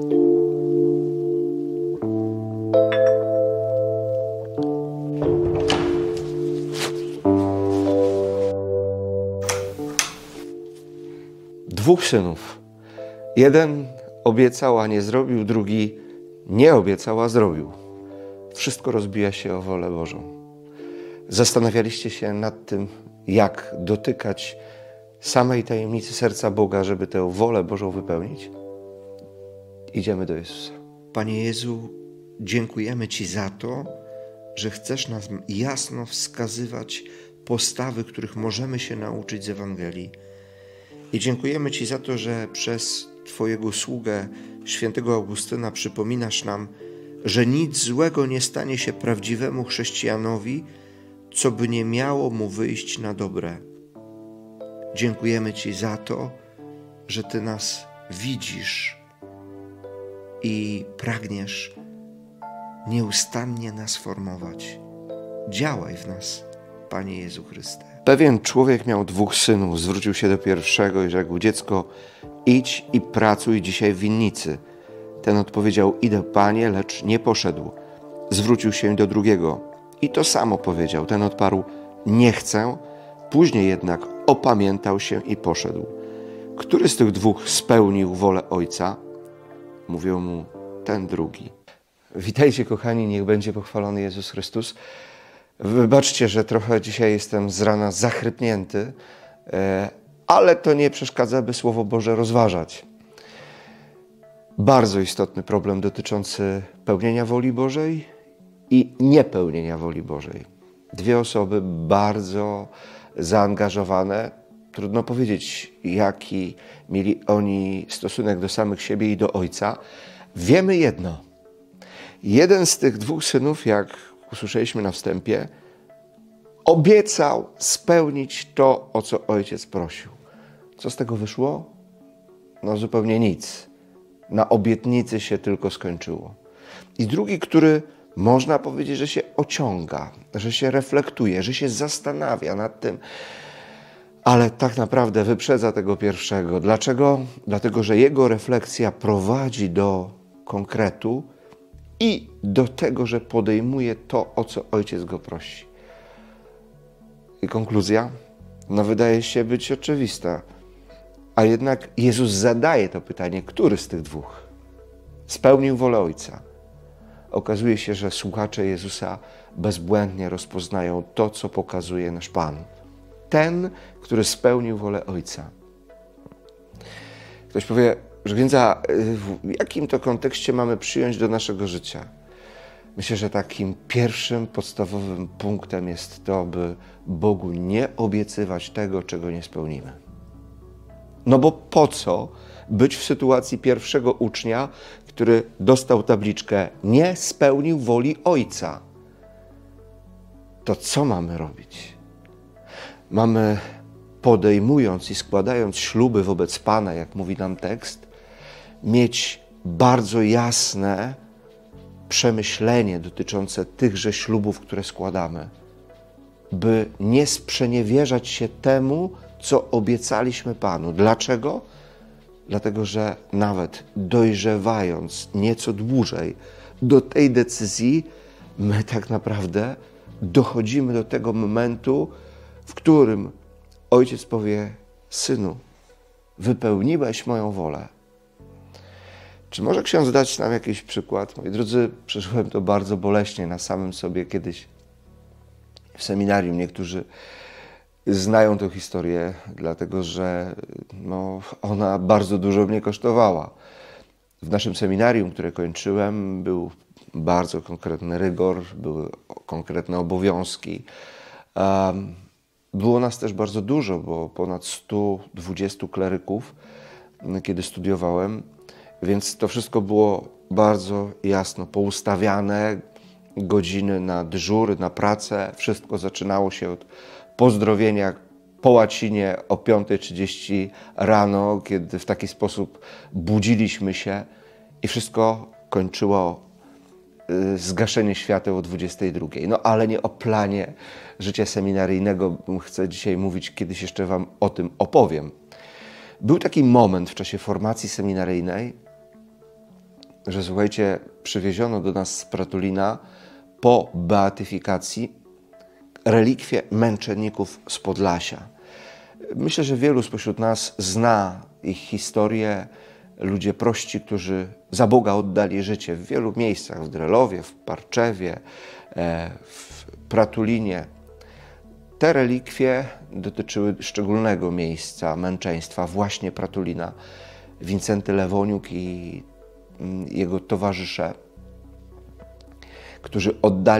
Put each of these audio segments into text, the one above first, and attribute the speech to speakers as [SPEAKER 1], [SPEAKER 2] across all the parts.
[SPEAKER 1] Dwóch synów. Jeden obiecał, a nie zrobił, drugi nie obiecał, a zrobił. Wszystko rozbija się o wolę Bożą. Zastanawialiście się nad tym, jak dotykać samej tajemnicy serca Boga, żeby tę wolę Bożą wypełnić? Idziemy do Jezusa. Panie Jezu, dziękujemy Ci za to, że chcesz nam jasno wskazywać postawy, których możemy się nauczyć z Ewangelii. I dziękujemy Ci za to, że przez Twojego sługę, świętego Augustyna, przypominasz nam, że nic złego nie stanie się prawdziwemu chrześcijanowi, co by nie miało mu wyjść na dobre. Dziękujemy Ci za to, że Ty nas widzisz i pragniesz nieustannie nas formować. Działaj w nas, Panie Jezu Chryste. Pewien człowiek miał dwóch synów, zwrócił się do pierwszego i rzekł: dziecko, idź i pracuj dzisiaj w winnicy. Ten odpowiedział: idę, Panie, lecz nie poszedł. Zwrócił się do drugiego i to samo powiedział. Ten odparł: nie chcę. Później jednak opamiętał się i poszedł. Który z tych dwóch spełnił wolę Ojca? Mówił mu ten drugi. Witajcie, kochani, niech będzie pochwalony Jezus Chrystus. Wybaczcie, że trochę dzisiaj jestem z rana zachrypnięty, ale to nie przeszkadza, by Słowo Boże rozważać. Bardzo istotny problem dotyczący pełnienia woli Bożej i niepełnienia woli Bożej. Dwie osoby bardzo zaangażowane. Trudno powiedzieć, jaki mieli oni stosunek do samych siebie i do Ojca. Wiemy jedno. Jeden z tych dwóch synów, jak usłyszeliśmy na wstępie, obiecał spełnić to, o co ojciec prosił. Co z tego wyszło? No zupełnie nic. Na obietnicy się tylko skończyło. I drugi, który można powiedzieć, że się ociąga, że się reflektuje, że się zastanawia nad tym, ale tak naprawdę wyprzedza tego pierwszego. Dlaczego? Dlatego, że jego refleksja prowadzi do konkretu i do tego, że podejmuje to, o co ojciec go prosi. I konkluzja? No wydaje się być oczywista. A jednak Jezus zadaje to pytanie, który z tych dwóch spełnił wolę Ojca? Okazuje się, że słuchacze Jezusa bezbłędnie rozpoznają to, co pokazuje nasz Pan. Ten, który spełnił wolę Ojca. Ktoś powie, że więc w jakim to kontekście mamy przyjąć do naszego życia? Myślę, że takim pierwszym, podstawowym punktem jest to, by Bogu nie obiecywać tego, czego nie spełnimy. No bo po co być w sytuacji pierwszego ucznia, który dostał tabliczkę: nie spełnił woli Ojca? To co mamy robić? Mamy, podejmując i składając śluby wobec Pana, jak mówi nam tekst, mieć bardzo jasne przemyślenie dotyczące tychże ślubów, które składamy, by nie sprzeniewierzać się temu, co obiecaliśmy Panu. Dlaczego? Dlatego, że nawet dojrzewając nieco dłużej do tej decyzji, my tak naprawdę dochodzimy do tego momentu, w którym Ojciec powie: synu, wypełniłeś moją wolę. Czy może ksiądz dać nam jakiś przykład? Moi drodzy, przeżyłem to bardzo boleśnie na samym sobie kiedyś w seminarium. Niektórzy znają tę historię, dlatego że ona bardzo dużo mnie kosztowała. W naszym seminarium, które kończyłem, był bardzo konkretny rygor, były konkretne obowiązki. Było nas też bardzo dużo, bo ponad 120 kleryków, kiedy studiowałem, więc to wszystko było bardzo jasno poustawiane, godziny na dyżury, na pracę. Wszystko zaczynało się od pozdrowienia po łacinie o 5:30 rano, kiedy w taki sposób budziliśmy się i wszystko kończyło zgaszenie świateł o 22. No ale nie o planie życia seminaryjnego chcę dzisiaj mówić, kiedyś jeszcze wam o tym opowiem. Był taki moment w czasie formacji seminaryjnej, że słuchajcie, przywieziono do nas z Pratulina po beatyfikacji relikwie męczenników z Podlasia. Myślę, że wielu spośród nas zna ich historię. Ludzie prości, którzy za Boga oddali życie w wielu miejscach, w Drelowie, w Parczewie, w Pratulinie. Te relikwie dotyczyły szczególnego miejsca męczeństwa, właśnie Pratulina. Wincenty Lewoniuk i jego towarzysze, którzy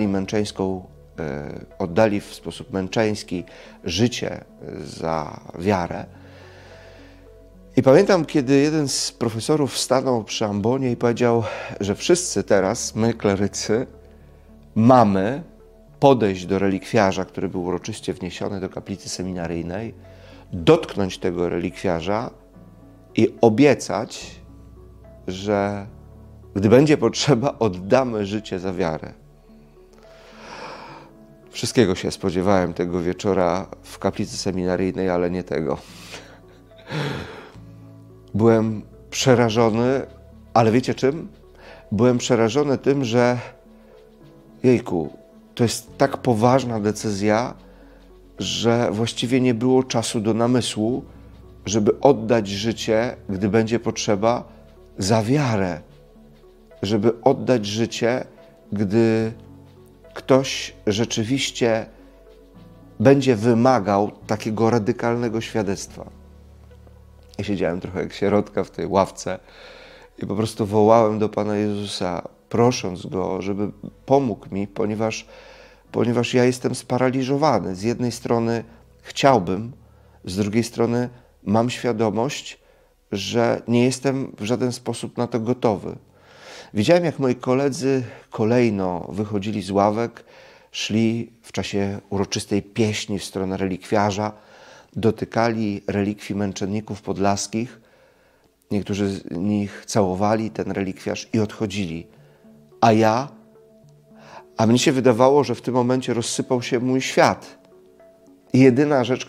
[SPEAKER 1] oddali w sposób męczeński życie za wiarę. I pamiętam, kiedy jeden z profesorów stanął przy ambonie i powiedział, że wszyscy teraz, my klerycy, mamy podejść do relikwiarza, który był uroczyście wniesiony do kaplicy seminaryjnej, dotknąć tego relikwiarza i obiecać, że gdy będzie potrzeba, oddamy życie za wiarę. Wszystkiego się spodziewałem tego wieczora w kaplicy seminaryjnej, ale nie tego. Byłem przerażony, ale wiecie czym? Byłem przerażony tym, że jejku, to jest tak poważna decyzja, że właściwie nie było czasu do namysłu, żeby oddać życie, gdy będzie potrzeba, za wiarę. Żeby oddać życie, gdy ktoś rzeczywiście będzie wymagał takiego radykalnego świadectwa. Ja siedziałem trochę jak sierotka w tej ławce i po prostu wołałem do Pana Jezusa, prosząc Go, żeby pomógł mi, ponieważ ja jestem sparaliżowany. Z jednej strony chciałbym, z drugiej strony mam świadomość, że nie jestem w żaden sposób na to gotowy. Widziałem, jak moi koledzy kolejno wychodzili z ławek, szli w czasie uroczystej pieśni w stronę relikwiarza, dotykali relikwii męczenników podlaskich. Niektórzy z nich całowali ten relikwiarz i odchodzili. A mnie się wydawało, że w tym momencie rozsypał się mój świat. I jedyna rzecz,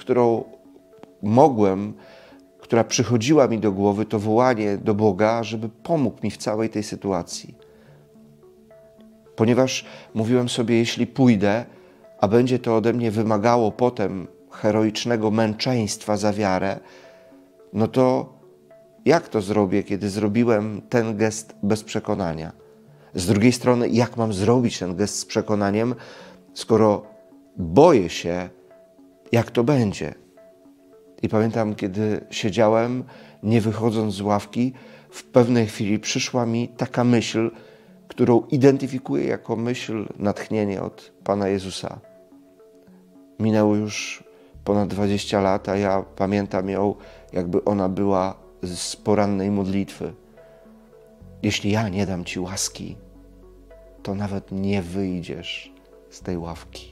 [SPEAKER 1] która przychodziła mi do głowy, to wołanie do Boga, żeby pomógł mi w całej tej sytuacji. Ponieważ mówiłem sobie, jeśli pójdę, a będzie to ode mnie wymagało potem heroicznego męczeństwa za wiarę, no to jak to zrobię, kiedy zrobiłem ten gest bez przekonania? Z drugiej strony, jak mam zrobić ten gest z przekonaniem, skoro boję się, jak to będzie? I pamiętam, kiedy siedziałem, nie wychodząc z ławki, w pewnej chwili przyszła mi taka myśl, którą identyfikuję jako myśl, natchnienie od Pana Jezusa. Minęło już ponad 20 lat, a ja pamiętam ją, jakby ona była z porannej modlitwy. Jeśli ja nie dam Ci łaski, to nawet nie wyjdziesz z tej ławki.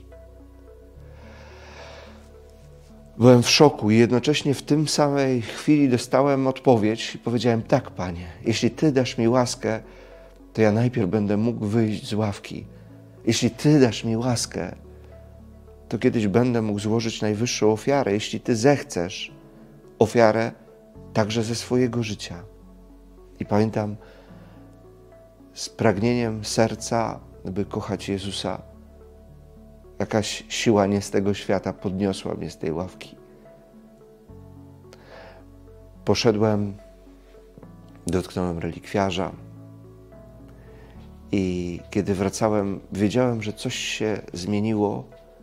[SPEAKER 1] Byłem w szoku i jednocześnie w tym samej chwili dostałem odpowiedź i powiedziałem: tak, Panie, jeśli Ty dasz mi łaskę, to ja najpierw będę mógł wyjść z ławki. Jeśli Ty dasz mi łaskę, to kiedyś będę mógł złożyć najwyższą ofiarę. Jeśli Ty zechcesz, ofiarę także ze swojego życia. I pamiętam, z pragnieniem serca, by kochać Jezusa, jakaś siła nie z tego świata podniosła mnie z tej ławki. Poszedłem, dotknąłem relikwiarza i kiedy wracałem, wiedziałem, że coś się zmieniło,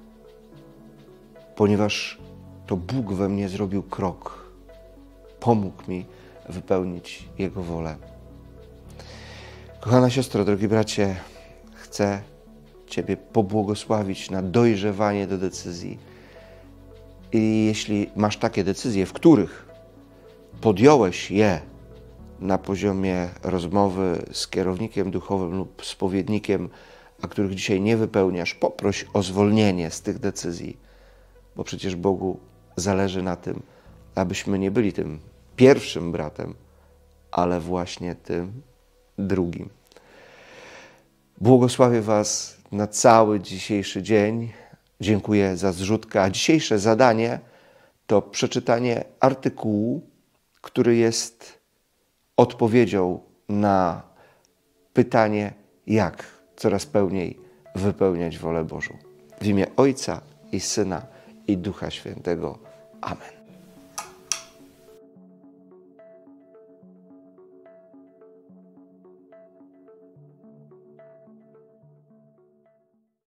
[SPEAKER 1] ponieważ to Bóg we mnie zrobił krok. Pomógł mi wypełnić Jego wolę. Kochana siostro, drogi bracie, chcę Ciebie pobłogosławić na dojrzewanie do decyzji. I jeśli masz takie decyzje, w których podjąłeś je na poziomie rozmowy z kierownikiem duchowym lub spowiednikiem, a których dzisiaj nie wypełniasz, poproś o zwolnienie z tych decyzji, bo przecież Bogu zależy na tym, abyśmy nie byli tym pierwszym bratem, ale właśnie tym drugim. Błogosławię Was na cały dzisiejszy dzień. Dziękuję za zrzutkę. A dzisiejsze zadanie to przeczytanie artykułu, który jest odpowiedzią na pytanie, jak coraz pełniej wypełniać wolę Bożą. W imię Ojca i Syna i Ducha Świętego. Amen.